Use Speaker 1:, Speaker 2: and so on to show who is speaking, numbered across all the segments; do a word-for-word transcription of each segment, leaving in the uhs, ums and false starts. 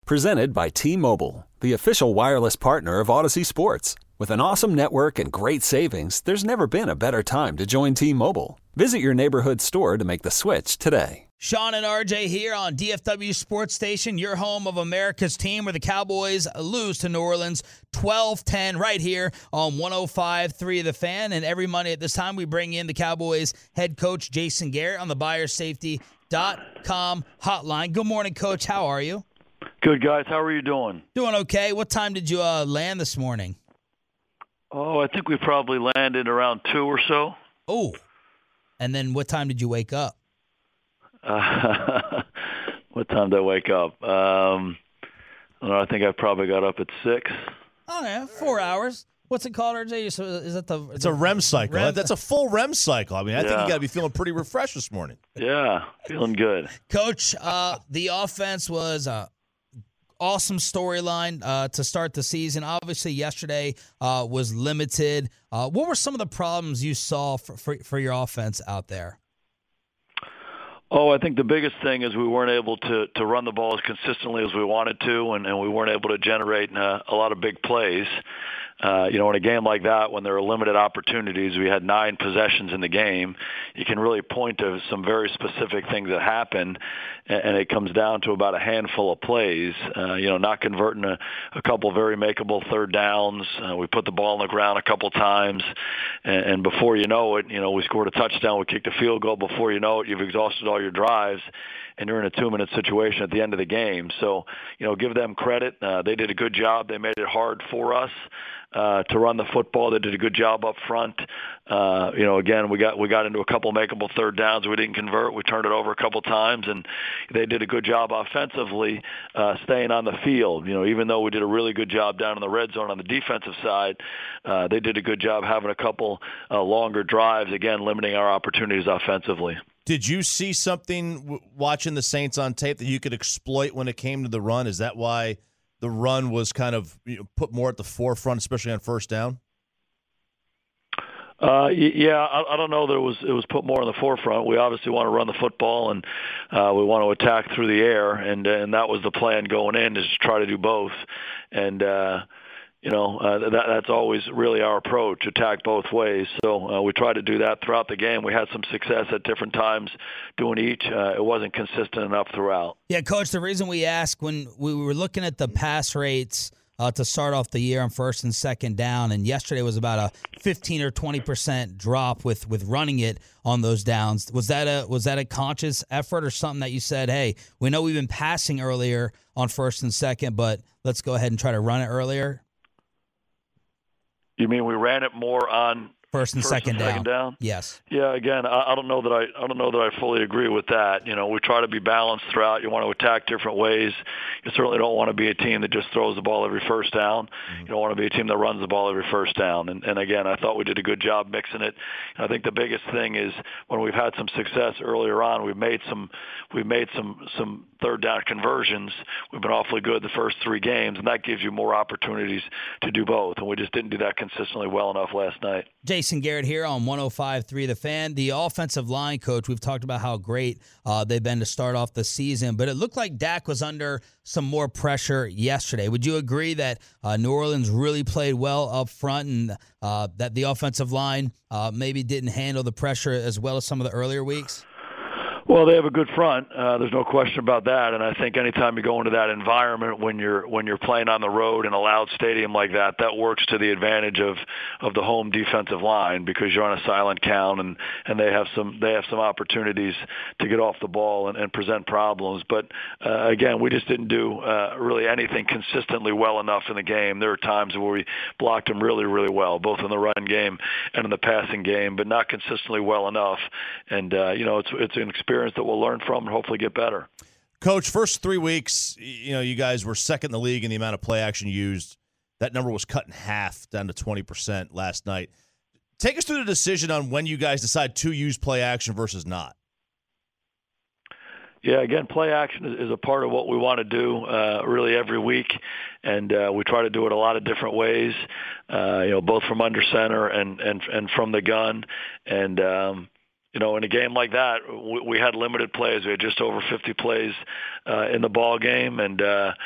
Speaker 1: Presented by T-Mobile, the official wireless partner of Odyssey Sports. With an awesome network and great savings, there's never been a better time to join T-Mobile. Visit your neighborhood store to make the switch today.
Speaker 2: Sean and R J here on D F W Sports Station, your home of America's team, where the Cowboys lose to New Orleans twelve ten right here on one oh five point three The Fan. And every Monday at this time, we bring in the Cowboys head coach Jason Garrett on the buyer safety dot com hotline. Good morning, Coach. How are you?
Speaker 3: Good, guys. How are you doing?
Speaker 2: Doing okay. What time did you uh, land this morning?
Speaker 3: Oh, I think we probably landed around two or so.
Speaker 2: Oh, and then what time did you wake up?
Speaker 3: Uh, what time did I wake up? Um, I don't know. I think I probably got up at six.
Speaker 2: Oh, yeah, four hours. What's it called, R J? Is that the?
Speaker 4: It's a R E M cycle.
Speaker 2: R E M?
Speaker 4: That's a full R E M cycle. I mean, I
Speaker 3: Yeah.
Speaker 4: think you got to be feeling pretty refreshed this morning.
Speaker 3: Yeah, feeling good.
Speaker 2: Coach, uh, the offense was a awesome storyline uh, to start the season. Obviously, yesterday uh, was limited. Uh, what were some of the problems you saw for, for, for your offense out there?
Speaker 3: Oh, I think the biggest thing is we weren't able to, to run the ball as consistently as we wanted to, and, and we weren't able to generate uh, a lot of big plays. Uh, you know, in a game like that, when there are limited opportunities, we had nine possessions in the game, you can really point to some very specific things that happened, and, and it comes down to about a handful of plays. Uh, you know, not converting a, a couple very makeable third downs. Uh, we put the ball on the ground a couple times, and, and before you know it, you know, we scored a touchdown, we kicked a field goal. Before you know it, you've exhausted all your drives, and you're in a two-minute situation at the end of the game. So, you know, give them credit. Uh, they did a good job. They made it hard for us uh, to run the football. They did a good job up front. Uh, you know, again, we got we got into a couple makeable third downs. We didn't convert. We turned it over a couple times, and they did a good job offensively uh, staying on the field. You know, even though we did a really good job down in the red zone on the defensive side, uh, they did a good job having a couple uh, longer drives, again, limiting our opportunities offensively.
Speaker 4: Did you see something w- watching the Saints on tape that you could exploit when it came to the run? Is that why the run was kind of, you know, put more at the forefront, especially on first down?
Speaker 3: Uh, yeah, I, I don't know that it was it was put more on the forefront. We obviously want to run the football, and uh, we want to attack through the air, and and that was the plan going in, is to try to do both. And uh, you know, uh, that that's always really our approach: attack both ways. So uh, we tried to do that throughout the game. We had some success at different times doing each. Uh, it wasn't consistent enough throughout.
Speaker 2: Yeah, Coach, the reason we asked, when we were looking at the pass rates uh, to start off the year on first and second down, and yesterday was about a fifteen or twenty percent drop with, with running it on those downs. Was that a was that a conscious effort, or something that you said, hey, we know we've been passing earlier on first and second, but let's go ahead and try to run it earlier?
Speaker 3: You mean we ran it more on
Speaker 2: First and,
Speaker 3: First
Speaker 2: second,
Speaker 3: and
Speaker 2: down.
Speaker 3: second down?
Speaker 2: Yes.
Speaker 3: Yeah. Again, I, I don't know that I I don't know that I fully agree with that. You know, we try to be balanced throughout. You want to attack different ways. You certainly don't want to be a team that just throws the ball every first down. Mm-hmm. You don't want to be a team that runs the ball every first down. And, and again, I thought we did a good job mixing it. And I think the biggest thing is when we've had some success earlier on, we've made some we've made some some third down conversions. We've been awfully good the first three games, and that gives you more opportunities to do both. And we just didn't do that consistently well enough last night.
Speaker 2: Jason Garrett here on one oh five point three The Fan. The offensive line, Coach, we've talked about how great uh, they've been to start off the season, but it looked like Dak was under some more pressure yesterday. Would you agree that uh, New Orleans really played well up front, and uh, that the offensive line uh, maybe didn't handle the pressure as well as some of the earlier weeks?
Speaker 3: Well, they have a good front. Uh, there's no question about that. And I think anytime you go into that environment when you're when you're playing on the road in a loud stadium like that, that works to the advantage of, of the home defensive line, because you're on a silent count, and, and they have some they have some opportunities to get off the ball and, and present problems. But uh, again, we just didn't do uh, really anything consistently well enough in the game. There are times where we blocked them really, really well, both in the run game and in the passing game, but not consistently well enough. And uh, you know, it's it's an experience that we'll learn from and hopefully get better.
Speaker 4: Coach, first three weeks, you know, you guys were second in the league in the amount of play action used. That number was cut in half, down to twenty percent last night. Take us through the decision on when you guys decide to use play action versus not.
Speaker 3: Yeah, again, play action is, is a part of what we want to do uh, really every week, and uh, we try to do it a lot of different ways, uh, you know, both from under center and, and, and from the gun. And, um, you know, in a game like that, we, we had limited plays. We had just over fifty plays uh, in the ball game, and, uh,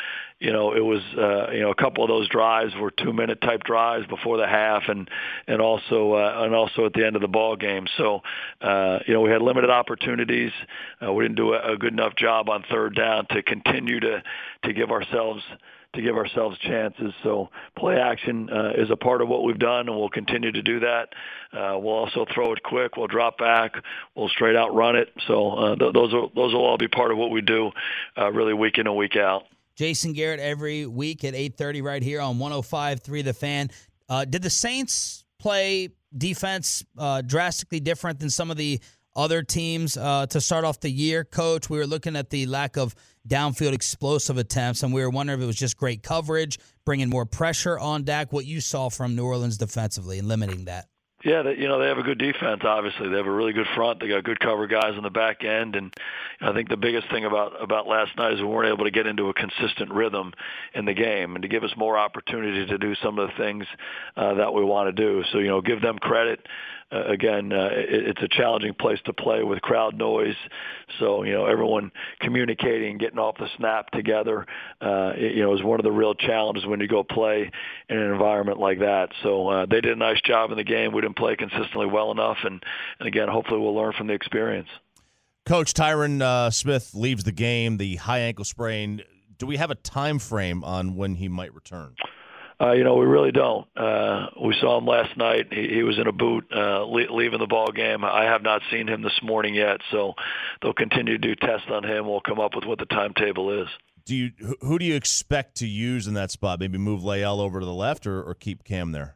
Speaker 3: you know, it was, uh, you know, a couple of those drives were two-minute type drives before the half, and and also uh, and also at the end of the ball game. So, uh, you know, we had limited opportunities. Uh, we didn't do a, a good enough job on third down to continue to to give ourselves to give ourselves chances. So play action uh, is a part of what we've done, and we'll continue to do that. Uh, we'll also throw it quick. We'll drop back. We'll straight out run it. So uh, th- those are those will all be part of what we do, uh, really week in and week out.
Speaker 2: Jason Garrett every week at eight thirty right here on one oh five point three The Fan. Uh, did the Saints play defense uh, drastically different than some of the other teams uh, to start off the year, Coach? We were looking at the lack of downfield explosive attempts, and we were wondering if it was just great coverage, bringing more pressure on Dak. What you saw from New Orleans defensively and limiting that?
Speaker 3: Yeah, they, you know, they have a good defense, obviously. They have a really good front. They got good cover guys on the back end. And I think the biggest thing about, about last night is we weren't able to get into a consistent rhythm in the game and to give us more opportunity to do some of the things uh, that we want to do. So, you know, give them credit. Uh, again, uh, it, it's a challenging place to play with crowd noise. So, you know, everyone communicating, getting off the snap together, uh, it, you know, is one of the real challenges when you go play in an environment like that. So uh, they did a nice job in the game. We didn't play consistently well enough. And, and again, hopefully we'll learn from the experience.
Speaker 4: Coach, Tyron uh, Smith leaves the game, the high ankle sprain. Do we have a time frame on when he might return?
Speaker 3: Uh, you know, we really don't. Uh, we saw him last night. He, he was in a boot uh, le- leaving the ball game. I have not seen him this morning yet, so they'll continue to do tests on him. We'll come up with what the timetable is.
Speaker 4: Do you who do you expect to use in that spot? Maybe move Leal over to the left, or, or keep Cam there?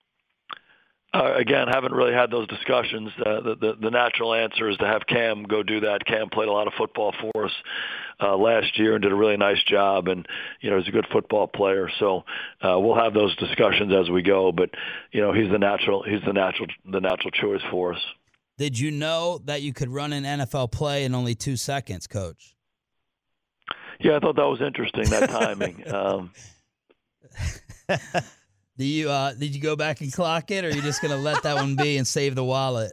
Speaker 3: Uh, again, haven't really had those discussions. Uh, the, the the natural answer is to have Cam go do that. Cam played a lot of football for us uh, last year and did a really nice job, and you know he's a good football player. So uh, we'll have those discussions as we go. But you know he's the natural he's the natural the natural choice for us.
Speaker 2: Did you know that you could run an N F L play in only two seconds, Coach?
Speaker 3: Yeah, I thought that was interesting, that timing. um,
Speaker 2: Do you uh, did you go back and clock it, or are you just going to let that one be and save the wallet?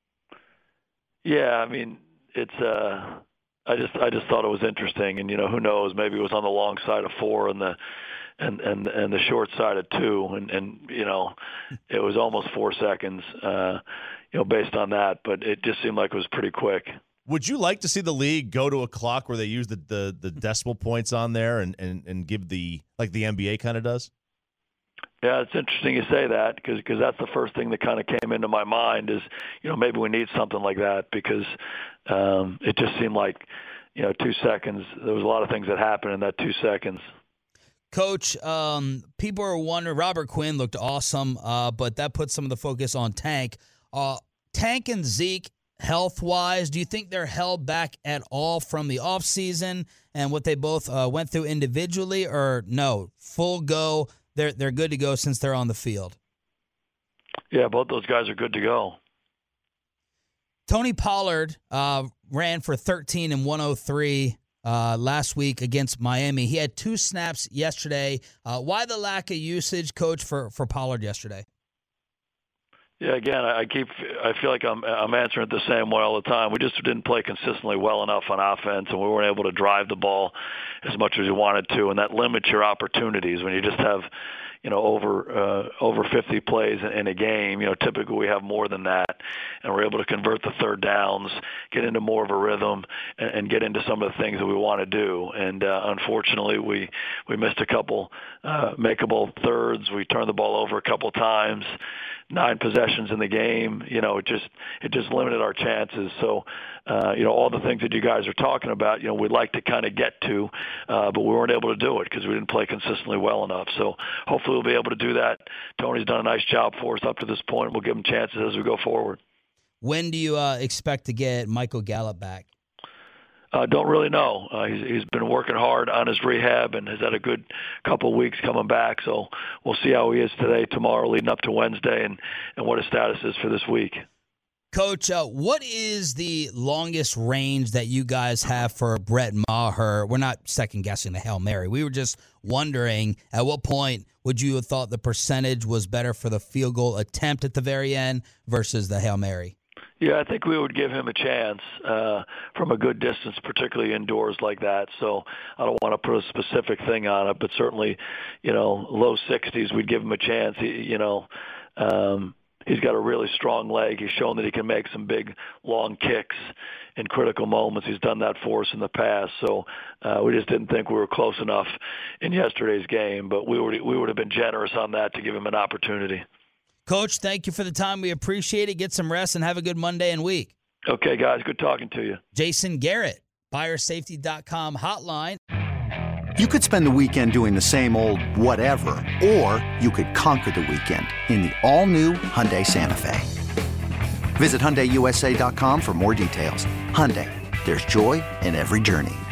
Speaker 3: Yeah, I mean, it's. Uh, I just I just thought it was interesting, and you know, who knows? Maybe it was on the long side of four and the and and and the short side of two, and and you know, it was almost four seconds. Uh, you know, based on that, but it just seemed like it was pretty quick.
Speaker 4: Would you like to see the league go to a clock where they use the the, the decimal points on there and, and, and give the like the N B A kind of does?
Speaker 3: Yeah, it's interesting you say that because because that's the first thing that kind of came into my mind is, you know, maybe we need something like that because um, it just seemed like, you know, two seconds. There was a lot of things that happened in that two seconds.
Speaker 2: Coach, um, people are wondering, Robert Quinn looked awesome, uh, but that puts some of the focus on Tank. Uh, Tank and Zeke, health-wise, do you think they're held back at all from the offseason and what they both uh, went through individually, or no, full go? They're they're good to go since they're on the field.
Speaker 3: Yeah, both those guys are good to go.
Speaker 2: Tony Pollard uh, ran for thirteen and one oh three uh, last week against Miami. He had two snaps yesterday. Uh, why the lack of usage, Coach, for, for Pollard yesterday?
Speaker 3: Yeah, again, I keep I feel like I'm I'm answering it the same way all the time. We just didn't play consistently well enough on offense, and we weren't able to drive the ball as much as we wanted to, and that limits your opportunities when you just have, you know, over uh, over fifty plays in a game. You know, typically we have more than that, and we're able to convert the third downs, get into more of a rhythm, and, and get into some of the things that we want to do. And uh, unfortunately, we we missed a couple uh, makeable thirds. We turned the ball over a couple times. Nine possessions in the game, you know, it just it just limited our chances. So, uh, you know, all the things that you guys are talking about, you know, we'd like to kind of get to, uh, but we weren't able to do it because we didn't play consistently well enough. So hopefully we'll be able to do that. Tony's done a nice job for us up to this point. We'll give him chances as we go forward.
Speaker 2: When do you uh, expect to get Michael Gallup back?
Speaker 3: Uh, don't really know. Uh, he's, he's been working hard on his rehab and has had a good couple of weeks coming back. So we'll see how he is today, tomorrow, leading up to Wednesday, and, and what his status is for this week.
Speaker 2: Coach, uh, what is the longest range that you guys have for Brett Maher? We're not second-guessing the Hail Mary. We were just wondering, at what point would you have thought the percentage was better for the field goal attempt at the very end versus the Hail Mary?
Speaker 3: Yeah, I think we would give him a chance uh, from a good distance, particularly indoors like that. So I don't want to put a specific thing on it, but certainly, you know, low sixties, we'd give him a chance. He, you know, um, he's got a really strong leg. He's shown that he can make some big, long kicks in critical moments. He's done that for us in the past. So uh, we just didn't think we were close enough in yesterday's game, but we would we would have been generous on that to give him an opportunity.
Speaker 2: Coach, thank you for the time. We appreciate it. Get some rest and have a good Monday and week.
Speaker 3: Okay, guys. Good talking to you.
Speaker 2: Jason Garrett, buyer safety dot com hotline.
Speaker 5: You could spend the weekend doing the same old whatever, or you could conquer the weekend in the all-new Hyundai Santa Fe. Visit Hyundai U S A dot com for more details. Hyundai, there's joy in every journey.